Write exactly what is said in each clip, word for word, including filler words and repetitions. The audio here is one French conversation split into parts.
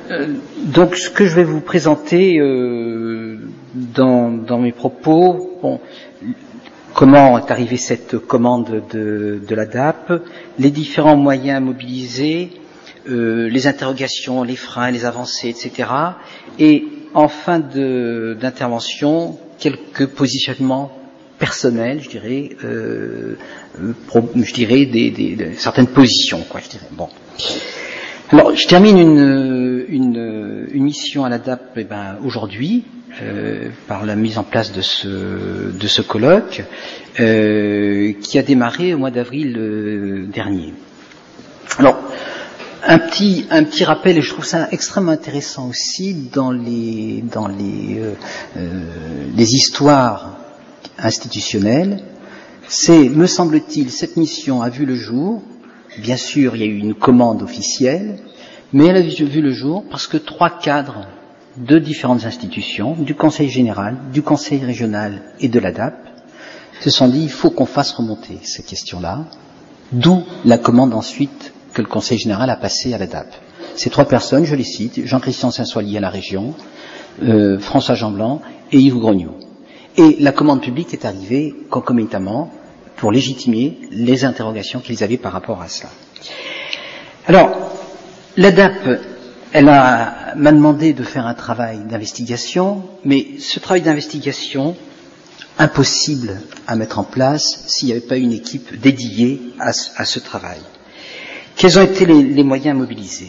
Euh, donc, ce que je vais vous présenter euh, dans, dans mes propos, bon, comment est arrivée cette commande de, de l'A D A P, les différents moyens mobilisés, euh, les interrogations, les freins, les avancées, et cetera. Et en fin de, d'intervention, quelques positionnements personnels, je dirais, euh, pro, je dirais des, des, des, certaines positions, quoi, je dirais. Bon. Alors, je termine une, une, une mission à l'A D A P eh ben, aujourd'hui, euh, par la mise en place de ce, de ce colloque, euh, qui a démarré au mois d'avril euh, dernier. Alors, un petit, un petit rappel, et je trouve ça extrêmement intéressant aussi dans les, dans les, euh, euh, les histoires institutionnelles, c'est, me semble-t-il, cette mission a vu le jour. Bien sûr, il y a eu une commande officielle, mais elle a vu le jour parce que trois cadres de différentes institutions, du Conseil général, du Conseil régional et de l'A D A P, se sont dit il faut qu'on fasse remonter ces questions-là, d'où la commande ensuite que le Conseil général a passée à l'A D A P. Ces trois personnes, je les cite, Jean-Christian Saint-Soilier à la région, euh, François Jeanblanc et Yves Grognaud. Et la commande publique est arrivée concomitamment pour légitimer les interrogations qu'ils avaient par rapport à cela. Alors, l'A D A P, elle a, m'a demandé de faire un travail d'investigation, mais ce travail d'investigation, impossible à mettre en place s'il n'y avait pas une équipe dédiée à ce, à ce travail. Quels ont été les, les moyens mobilisés?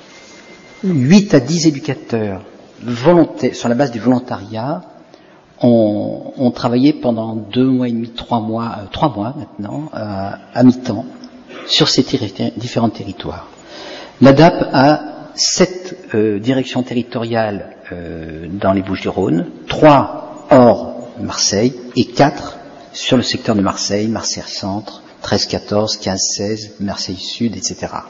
huit à dix éducateurs volontaires, sur la base du volontariat, ont, ont travaillé pendant deux mois et demi, trois mois, euh, trois mois maintenant, euh, à mi-temps, sur ces terri- différents territoires. L'A D A P a sept euh, directions territoriales euh, dans les Bouches-du-Rhône, trois hors Marseille et quatre sur le secteur de Marseille, Marseille-Centre, treize quatorze, quinze seize, Marseille-Sud, et cetera.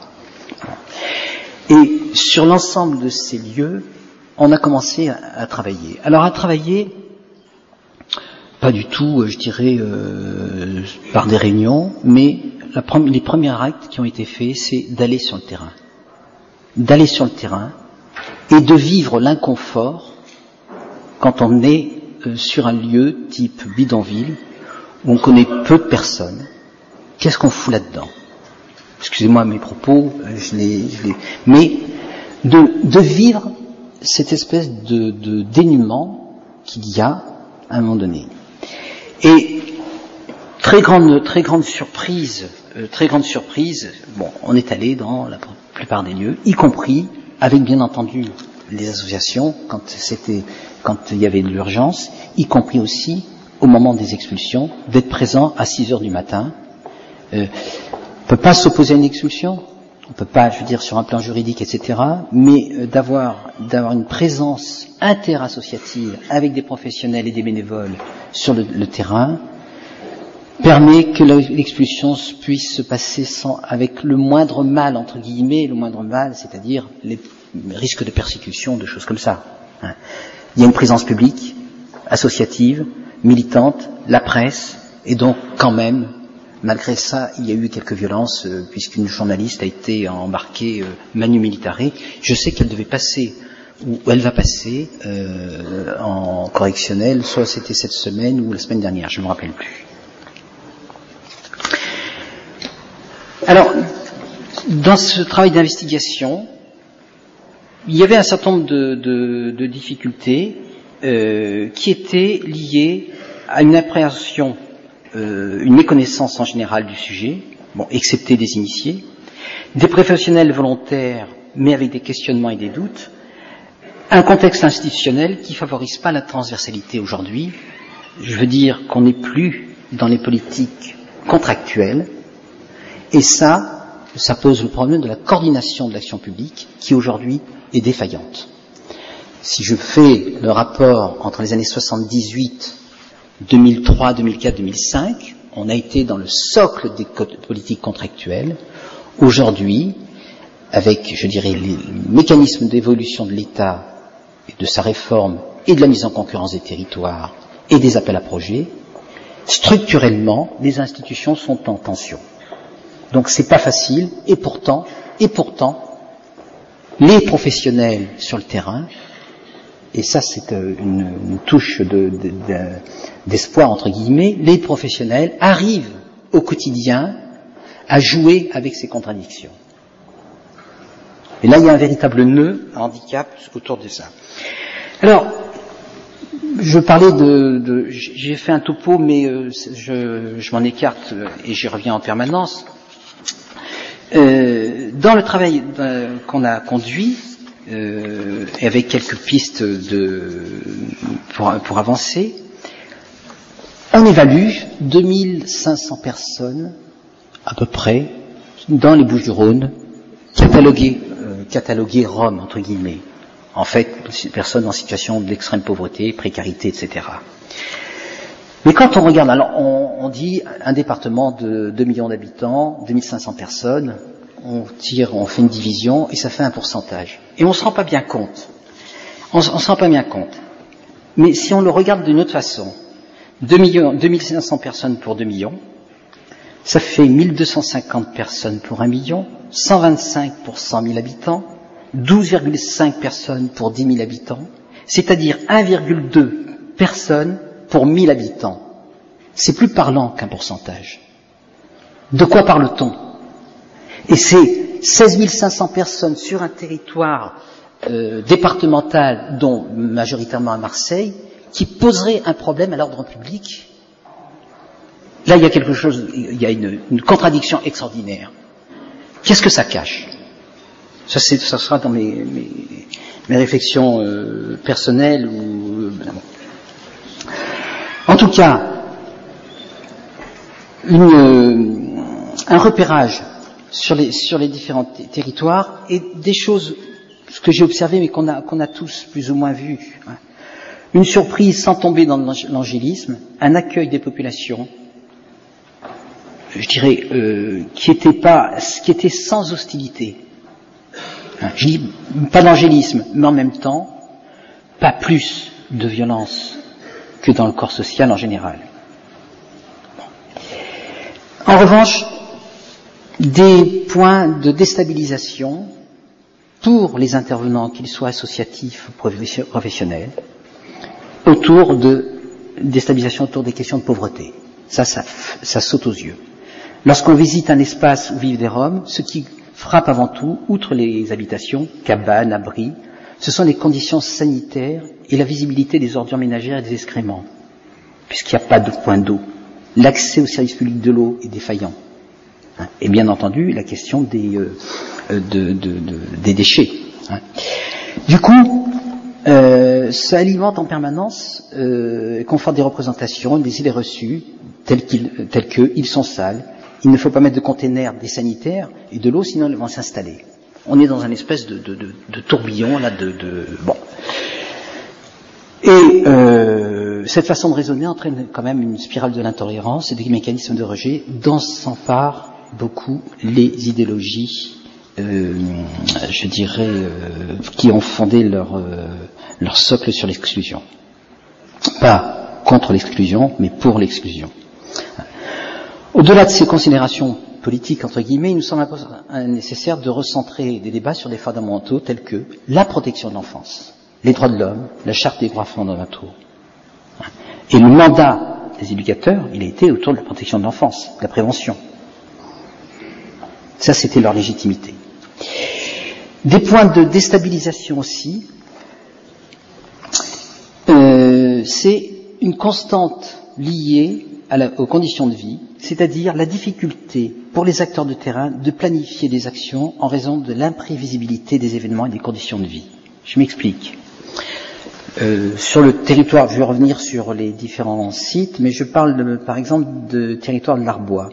Et sur l'ensemble de ces lieux, on a commencé à, à travailler. Alors à travailler, pas du tout, je dirais, euh, par des réunions, mais la pre- les premiers actes qui ont été faits, c'est d'aller sur le terrain. D'aller sur le terrain et de vivre l'inconfort quand on est euh, sur un lieu type bidonville, où on connaît peu de personnes. Qu'est-ce qu'on fout là-dedans? Excusez-moi mes propos, je les, je les... mais de, de vivre cette espèce de, de dénuement qu'il y a à un moment donné. Et très grande, très grande surprise, euh, très grande surprise. Bon, on est allé dans la plupart des lieux, y compris avec bien entendu les associations quand c'était, quand il y avait de l'urgence, y compris aussi au moment des expulsions, d'être présent à six heures du matin. Euh, on peut pas s'opposer à une expulsion, on peut pas, je veux dire, sur un plan juridique, et cetera. Mais euh, d'avoir, d'avoir une présence interassociative avec des professionnels et des bénévoles sur le, le terrain permet que l'expulsion puisse se passer sans, avec le moindre mal, entre guillemets, le moindre mal, c'est-à-dire les risques de persécution, de choses comme ça. Hein. Il y a une présence publique, associative, militante, la presse, et donc quand même, malgré ça, il y a eu quelques violences, euh, puisqu'une journaliste a été embarquée euh, manu militare. Je sais qu'elle devait passer, ou elle va passer euh, en correctionnel, soit c'était cette semaine ou la semaine dernière, je ne me rappelle plus. Alors, dans ce travail d'investigation, il y avait un certain nombre de, de, de difficultés euh, qui étaient liées à une appréhension, euh, une méconnaissance en général du sujet, bon, excepté des initiés, des professionnels volontaires, mais avec des questionnements et des doutes, un contexte institutionnel qui favorise pas la transversalité aujourd'hui. Je veux dire qu'on n'est plus dans les politiques contractuelles, et ça, ça pose le problème de la coordination de l'action publique qui aujourd'hui est défaillante. Si je fais le rapport entre les années soixante-dix-huit, deux mille trois, deux mille quatre, deux mille cinq, on a été dans le socle des politiques contractuelles. Aujourd'hui, avec, je dirais, les mécanismes d'évolution de l'État et de sa réforme et de la mise en concurrence des territoires et des appels à projets, structurellement, les institutions sont en tension. Donc c'est pas facile, et pourtant, et pourtant, les professionnels sur le terrain, et ça c'est une, une touche de, de, de, d'espoir entre guillemets, les professionnels arrivent au quotidien à jouer avec ces contradictions. Et là il y a un véritable nœud, un handicap autour de ça. Alors, je parlais de, de j'ai fait un topo, mais euh, je, je m'en écarte et j'y reviens en permanence. Euh, dans le travail euh, qu'on a conduit, euh, et avec quelques pistes de, pour, pour avancer, on évalue deux mille cinq cents personnes, à peu près, dans les Bouches-du-Rhône, cataloguées, euh, cataloguées Roms, entre guillemets. En fait, personnes en situation d'extrême pauvreté, précarité, et cetera. Mais quand on regarde, alors on, on dit un département de deux millions d'habitants, deux mille cinq cents personnes, on tire, on fait une division et ça fait un pourcentage. Et on ne se rend pas bien compte. On ne se rend pas bien compte. Mais si on le regarde d'une autre façon, deux millions, deux mille cinq cents personnes pour deux millions, ça fait mille deux cent cinquante personnes pour un million, cent vingt-cinq pour cent mille habitants, douze virgule cinq personnes pour dix mille habitants, c'est-à-dire un virgule deux personnes pour mille habitants. C'est plus parlant qu'un pourcentage. De quoi parle-t-on? Et c'est seize mille cinq cents personnes sur un territoire euh, départemental, dont majoritairement à Marseille, qui poserait un problème à l'ordre public. Là, il y a quelque chose, il y a une, une contradiction extraordinaire. Qu'est-ce que ça cache? Ça, c'est, ça sera dans mes, mes, mes réflexions euh, personnelles ou euh, en tout cas, une, euh, un repérage sur les, sur les différents t- territoires et des choses, ce que j'ai observé mais qu'on a, qu'on a tous plus ou moins vu. Hein. Une surprise sans tomber dans l'angélisme, un accueil des populations, je dirais, euh, qui était pas, qui était sans hostilité. Hein. Je dis pas d'angélisme, mais en même temps, pas plus de violence que dans le corps social en général. En revanche, des points de déstabilisation pour les intervenants, qu'ils soient associatifs ou professionnels, autour de déstabilisation autour des questions de pauvreté. Ça, ça, ça saute aux yeux. Lorsqu'on visite un espace où vivent des Roms, ce qui frappe avant tout, outre les habitations, cabanes, abris, ce sont les conditions sanitaires et la visibilité des ordures ménagères et des excréments, puisqu'il n'y a pas de point d'eau. L'accès au service public de l'eau est défaillant. Hein, et bien entendu, la question des, euh, de, de, de, des déchets. Hein. Du coup, euh, ça alimente en permanence, euh, conforte des représentations, des idées reçues, telles, qu'ils, telles que ils sont sales, il ne faut pas mettre de containers des sanitaires et de l'eau, sinon ils vont s'installer. On est dans un espèce de, de, de, de tourbillon là, de, de bon. Et euh, cette façon de raisonner entraîne quand même une spirale de l'intolérance et des mécanismes de rejet dont s'emparent beaucoup les idéologies, euh, je dirais, euh, qui ont fondé leur, euh, leur socle sur l'exclusion. Pas contre l'exclusion, mais pour l'exclusion. Au-delà de ces considérations politique, entre guillemets, il nous semble nécessaire de recentrer des débats sur des fondamentaux tels que la protection de l'enfance, les droits de l'homme, la charte des droits fondamentaux. Et le mandat des éducateurs, il a été autour de la protection de l'enfance, de la prévention. Ça, c'était leur légitimité. Des points de déstabilisation aussi, euh, c'est une constante liée à la, aux conditions de vie, c'est-à-dire la difficulté pour les acteurs de terrain de planifier des actions en raison de l'imprévisibilité des événements et des conditions de vie. Je m'explique. Euh, sur le territoire, je vais revenir sur les différents sites, mais je parle de, par exemple de territoire de l'Arbois.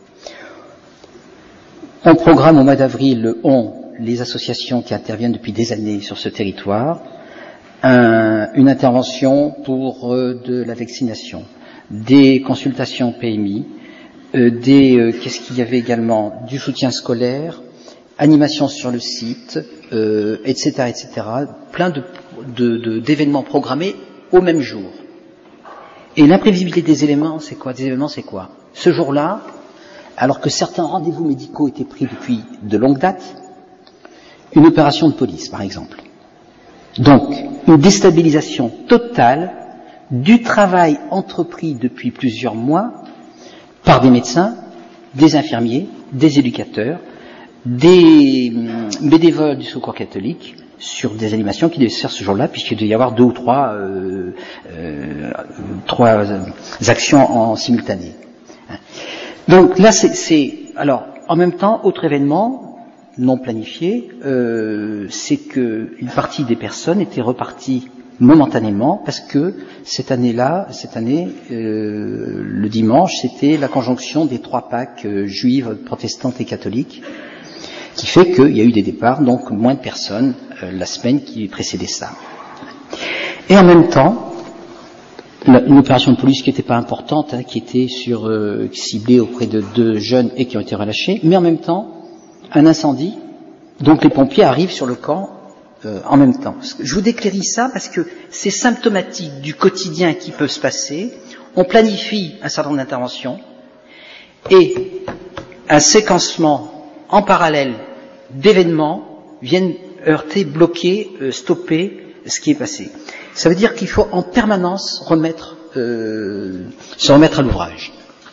On programme au mois d'avril, on, les associations qui interviennent depuis des années sur ce territoire, un, une intervention pour euh, de la vaccination, des consultations P M I, euh, des, euh, qu'est-ce qu'il y avait également, du soutien scolaire, animation sur le site, euh, et cetera, et cetera, plein de, de, de, d'événements programmés au même jour. Et l'imprévisibilité des éléments, c'est quoi? Des événements, c'est quoi? Ce jour-là, alors que certains rendez-vous médicaux étaient pris depuis de longue date, une opération de police, par exemple. Donc, une déstabilisation totale du travail entrepris depuis plusieurs mois par des médecins, des infirmiers, des éducateurs, des bénévoles du Secours catholique sur des animations qui devaient se faire ce jour-là, puisqu'il devait y avoir deux ou trois, euh, euh, trois actions en simultané. Donc là, c'est, c'est alors en même temps, autre événement non planifié, euh, c'est que une partie des personnes étaient reparties momentanément parce que cette année-là, cette année, euh, le dimanche, c'était la conjonction des trois Pâques euh, juives, protestantes et catholiques, qui fait qu'il y a eu des départs, donc moins de personnes euh, la semaine qui précédait ça. Et en même temps, une opération de police qui n'était pas importante, hein, qui était sur euh, ciblée auprès de deux jeunes et qui ont été relâchés, mais en même temps, un incendie, donc les pompiers arrivent sur le camp euh, en même temps. Je vous déclaris ça parce que c'est symptomatique du quotidien qui peut se passer. On planifie un certain nombre d'interventions et un séquencement en parallèle d'événements viennent heurter, bloquer, euh, stopper ce qui est passé. Ça veut dire qu'il faut en permanence remettre, euh, se remettre à l'ouvrage.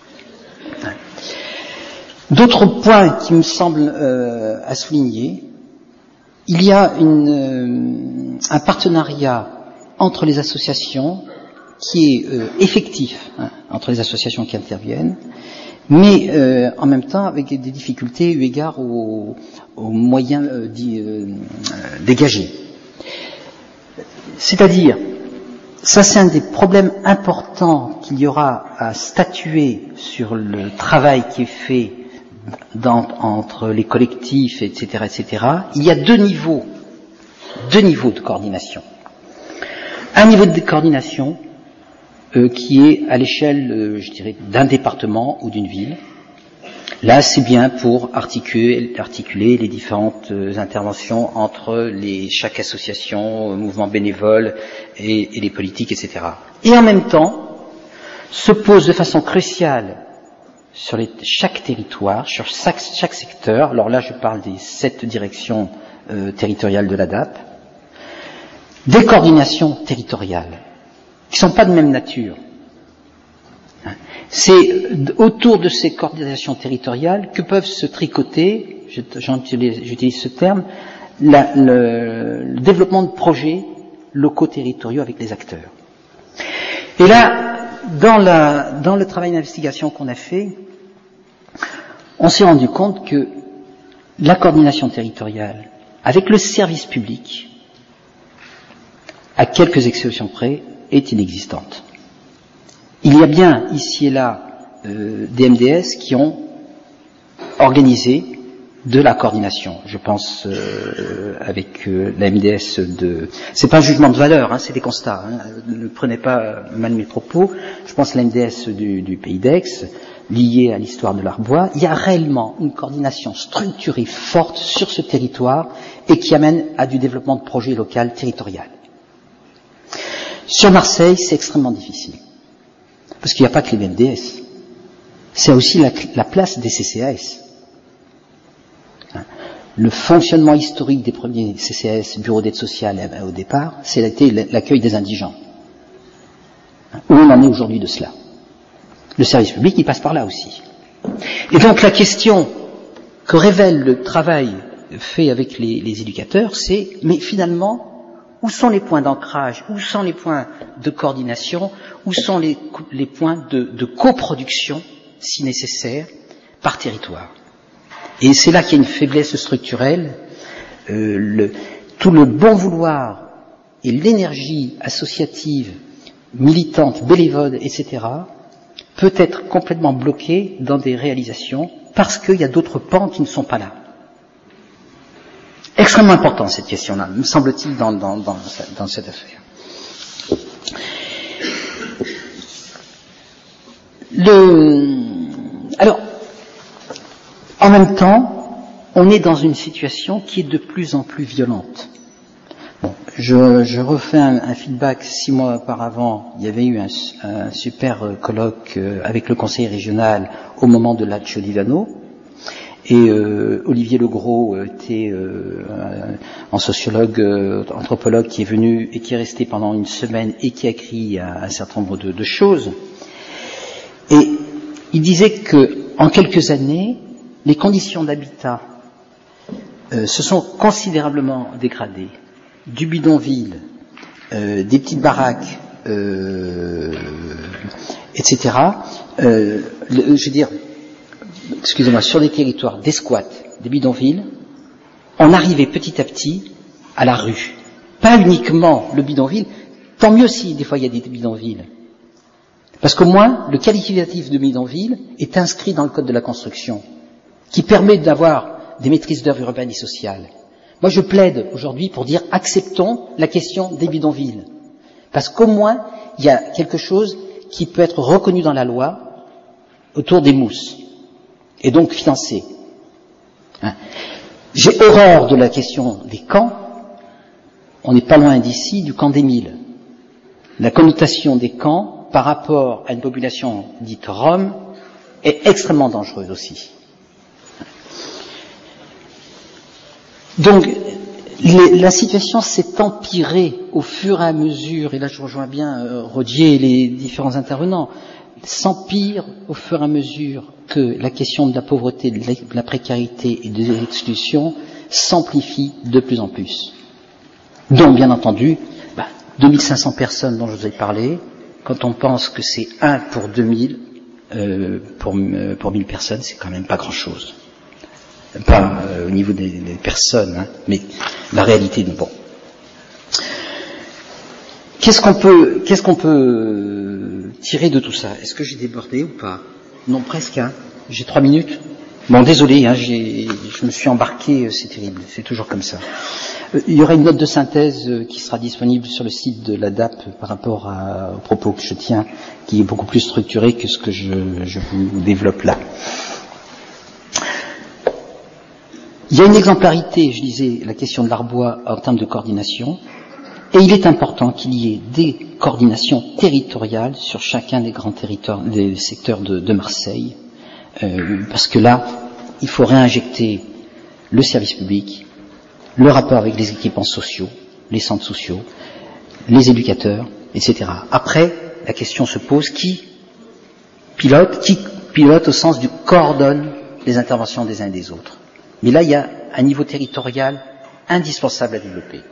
D'autres points qui me semblent euh, à souligner, il y a une, euh, un partenariat entre les associations qui est euh, effectif, hein, entre les associations qui interviennent, mais euh, en même temps avec des difficultés eu égard aux, aux moyens euh, dits, euh, dégagés. C'est-à-dire, ça c'est un des problèmes importants qu'il y aura à statuer sur le travail qui est fait dans, entre les collectifs, et cetera, et cetera. Il y a deux niveaux, deux niveaux de coordination. Un niveau de coordination euh, qui est à l'échelle, euh, je dirais, d'un département ou d'une ville. Là, c'est bien pour articuler, articuler les différentes euh, interventions entre les, chaque association, euh, mouvement bénévole et, et les politiques, et cetera. Et en même temps, se pose de façon cruciale sur les, chaque territoire, sur chaque, chaque secteur. Alors là, je parle des sept directions euh, territoriales de l'A D A P, des coordinations territoriales qui ne sont pas de même nature. C'est autour de ces coordinations territoriales que peuvent se tricoter, j'utilise ce terme, la, le, le développement de projets locaux territoriaux avec les acteurs. Et là, dans, la, dans le travail d'investigation qu'on a fait, on s'est rendu compte que la coordination territoriale avec le service public, à quelques exceptions près, est inexistante. Il y a bien ici et là euh, des M D S qui ont organisé de la coordination. Je pense euh, avec euh, la M D S de... C'est pas un jugement de valeur, hein, c'est des constats. Hein, ne prenez pas mal mes propos. Je pense à la M D S du, du Pays d'Aix, liée à l'histoire de l'Arbois. Il y a réellement une coordination structurée forte sur ce territoire et qui amène à du développement de projets locaux territorial. Sur Marseille, c'est extrêmement difficile. Parce qu'il n'y a pas que les M D S. C'est aussi la, la place des C C A S. Le fonctionnement historique des premiers C C A S, bureaux d'aide sociale au départ, c'était l'accueil des indigents. Où on en est aujourd'hui de cela? Le service public, il passe par là aussi. Et donc la question que révèle le travail fait avec les, les éducateurs, c'est, mais finalement, où sont les points d'ancrage, où sont les points de coordination, où sont les, les points de, de coproduction, si nécessaire, par territoire. Et c'est là qu'il y a une faiblesse structurelle. Euh, le, tout le bon vouloir et l'énergie associative, militante, bénévole, et cetera, peut être complètement bloqué dans des réalisations parce qu'il y a d'autres pans qui ne sont pas là. Extrêmement important cette question-là, me semble-t-il, dans, dans, dans, dans cette affaire. Le, alors, en même temps, on est dans une situation qui est de plus en plus violente. Bon, je, je refais un, un feedback. Six mois auparavant, il y avait eu un, un super colloque avec le conseil régional au moment de Lacio Divano. Et euh, Olivier Legros était euh, un, un sociologue, euh, anthropologue qui est venu et qui est resté pendant une semaine et qui a écrit un, un certain nombre de, de choses. Et il disait que en quelques années, les conditions d'habitat euh, se sont considérablement dégradées. Du bidonville, euh, des petites baraques, euh, et cetera. Euh, le, je veux dire, excusez-moi, sur des territoires, des squats, des bidonvilles, on arrivait petit à petit à la rue. Pas uniquement le bidonville, tant mieux si des fois il y a des bidonvilles. Parce qu'au moins, le qualificatif de bidonville est inscrit dans le code de la construction, qui permet d'avoir des maîtrises d'œuvre urbaines et sociales. Moi, je plaide aujourd'hui pour dire acceptons la question des bidonvilles. Parce qu'au moins, il y a quelque chose qui peut être reconnu dans la loi autour des mousses, et donc financé. Hein. J'ai horreur de la question des camps. On n'est pas loin d'ici du camp d'Émile. La connotation des camps par rapport à une population dite Rome est extrêmement dangereuse aussi. Donc, les, la situation s'est empirée au fur et à mesure, et là je rejoins bien euh, Rodier et les différents intervenants, s'empire au fur et à mesure que la question de la pauvreté, de la précarité et de l'exclusion s'amplifie de plus en plus. Donc, bien entendu, bah, deux mille cinq cents personnes dont je vous ai parlé, quand on pense que c'est un pour deux mille, euh, pour, euh, pour mille personnes, c'est quand même pas grand-chose. Pas euh, au niveau des, des personnes, hein, mais la réalité du bon. Qu'est-ce qu'on peut, qu'est-ce qu'on peut tirer de tout ça? Est-ce que j'ai débordé ou pas? Non, presque. Hein. J'ai trois minutes. Bon, désolé, hein, j'ai, je me suis embarqué, c'est terrible, c'est toujours comme ça. Euh, il y aura une note de synthèse euh, qui sera disponible sur le site de l'A D A P par rapport à, aux propos que je tiens, qui est beaucoup plus structuré que ce que je, je vous développe là. Il y a une exemplarité, je disais, la question de l'Arbois en termes de coordination, et il est important qu'il y ait des coordinations territoriales sur chacun des grands territoires, des secteurs de, de Marseille, euh, parce que là, il faut réinjecter le service public, le rapport avec les équipements sociaux, les centres sociaux, les éducateurs, et cetera. Après, la question se pose, qui pilote, qui pilote au sens du coordonne les interventions des uns et des autres. Mais là, il y a un niveau territorial indispensable à développer.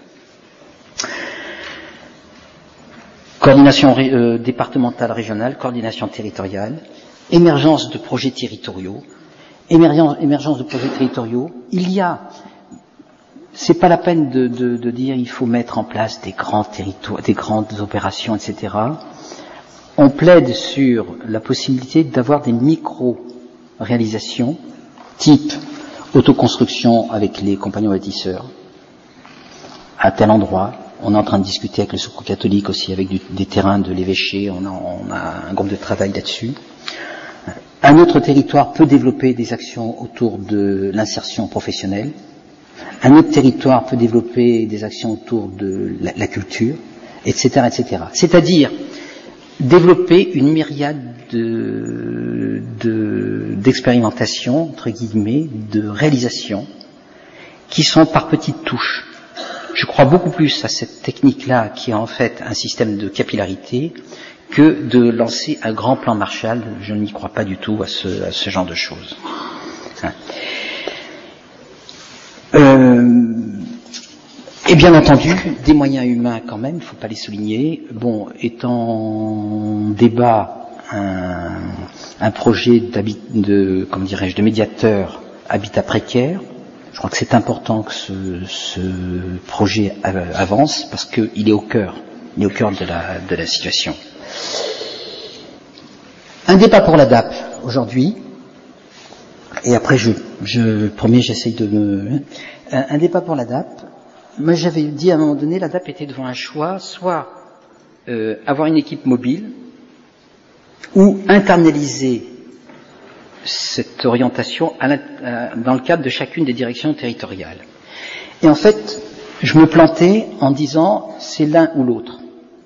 Coordination euh, départementale, régionale, coordination territoriale, émergence de projets territoriaux, émergence, émergence de projets territoriaux. Il y a, c'est pas la peine de, de, de dire il faut mettre en place des grands territoires, des grandes opérations, et cetera. On plaide sur la possibilité d'avoir des micro-réalisations, type autoconstruction avec les compagnons bâtisseurs, à tel endroit. On est en train de discuter avec le Secours catholique aussi, avec du, des terrains de l'évêché, on a, on a un groupe de travail là-dessus. Un autre territoire peut développer des actions autour de l'insertion professionnelle. Un autre territoire peut développer des actions autour de la, la culture, et cetera, et cetera. C'est-à-dire développer une myriade de, de, d'expérimentations, entre guillemets, de réalisations, qui sont par petites touches. Je crois beaucoup plus à cette technique-là, qui est en fait un système de capillarité, que de lancer un grand plan Marshall. Je n'y crois pas du tout à ce, à ce genre de choses. Hein. Euh, Et bien entendu, des moyens humains quand même, il ne faut pas les souligner. Bon, est en débat un, un projet de, comment dirais-je, de médiateur habitat précaire. Je crois que c'est important que ce, ce projet avance parce qu'il est au cœur, il est au cœur de la, de la situation. Un débat pour l'A D A P aujourd'hui, et après je, je premier j'essaye de me... Un, un débat pour l'A D A P. Moi, j'avais dit à un moment donné, l'A D A P était devant un choix, soit euh, avoir une équipe mobile, ou internaliser cette orientation à à, dans le cadre de chacune des directions territoriales. Et en fait, je me plantais en disant, c'est l'un ou l'autre.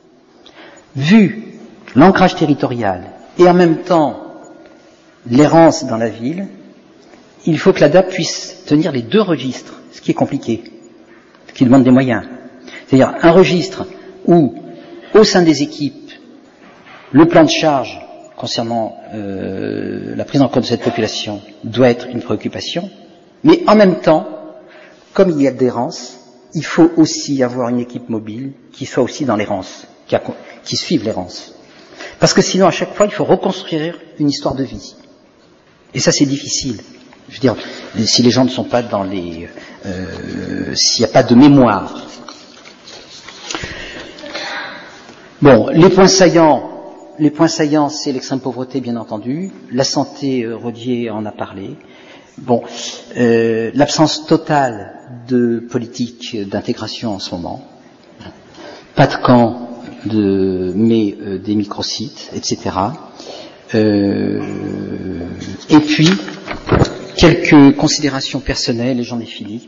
Vu l'ancrage territorial et en même temps l'errance dans la ville, il faut que l'A D A P puisse tenir les deux registres, ce qui est compliqué, ce qui demande des moyens. C'est-à-dire un registre où, au sein des équipes, le plan de charge concernant euh, la prise en compte de cette population doit être une préoccupation, mais en même temps, comme il y a des rances, il faut aussi avoir une équipe mobile qui soit aussi dans les rances, qui, a, qui suive les rances. Parce que sinon, à chaque fois, il faut reconstruire une histoire de vie. Et ça, c'est difficile. Je veux dire, si les gens ne sont pas dans les... Euh, s'il n'y a pas de mémoire. Bon, les points saillants, les points saillants, c'est l'extrême pauvreté, bien entendu. La santé, euh, Rodier en a parlé. Bon, euh, l'absence totale de politique d'intégration en ce moment. Pas de camp, de, mais euh, des microsites, et cetera. Euh, et puis, quelques considérations personnelles, et j'en ai fini.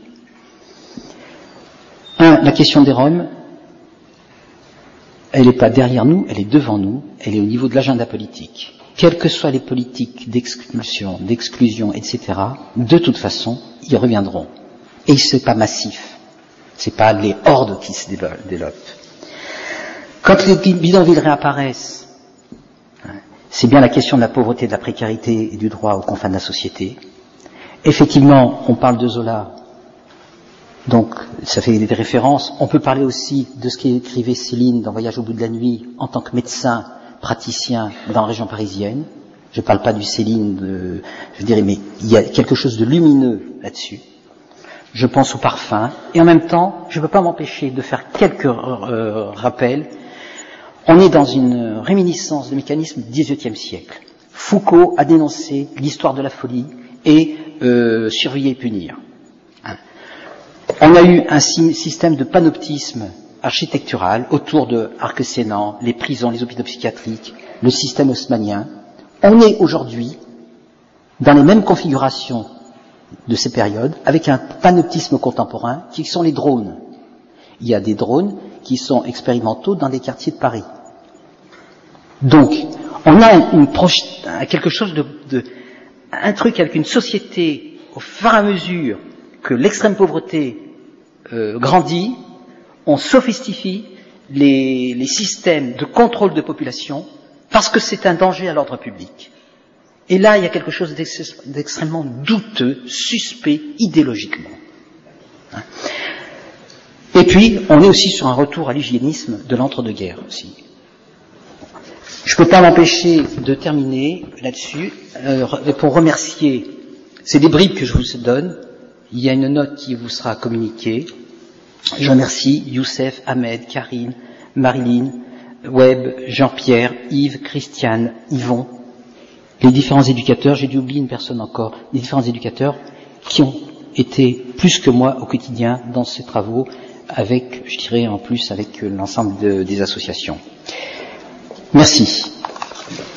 Un, la question des Roms, elle n'est pas derrière nous, elle est devant nous, elle est au niveau de l'agenda politique. Quelles que soient les politiques d'expulsion, d'exclusion, et cetera, de toute façon, ils reviendront. Et c'est pas massif. C'est pas les hordes qui se développent. Quand les bidonvilles réapparaissent, c'est bien la question de la pauvreté, de la précarité et du droit aux confins de la société. Effectivement, on parle de Zola, donc ça fait des références. On peut parler aussi de ce qu'écrivait Céline dans Voyage au bout de la nuit en tant que médecin praticien dans la région parisienne. Je ne parle pas du Céline, de, je dirais, mais il y a quelque chose de lumineux là-dessus. Je pense au parfum, et en même temps, je ne peux pas m'empêcher de faire quelques euh, rappels. On est dans une réminiscence de mécanismes du dix-huitième siècle. Foucault a dénoncé l'histoire de la folie et euh, surveiller et punir. On a eu un système de panoptisme architectural autour de Arc-Sénan, les prisons, les hôpitaux psychiatriques, le système haussmannien. On est aujourd'hui dans les mêmes configurations de ces périodes avec un panoptisme contemporain qui sont les drones. Il y a des drones qui sont expérimentaux dans des quartiers de Paris. Donc, on a une proche, quelque chose de, de, un truc avec une société au fur et à mesure que l'extrême pauvreté euh, grandit, on sophistifie les, les systèmes de contrôle de population parce que c'est un danger à l'ordre public. Et là, il y a quelque chose d'extrêmement douteux, suspect, idéologiquement. Et puis, on est aussi sur un retour à l'hygiénisme de l'entre-deux-guerres aussi. Je ne peux pas m'empêcher de terminer là-dessus euh, pour remercier, c'est des bribes que je vous donne, il y a une note qui vous sera communiquée. Je remercie Youssef, Ahmed, Karine, Marilyn, Webb, Jean-Pierre, Yves, Christiane, Yvon, les différents éducateurs, j'ai dû oublier une personne encore, les différents éducateurs qui ont été plus que moi au quotidien dans ces travaux, avec, je dirais en plus, avec l'ensemble de, des associations. Merci.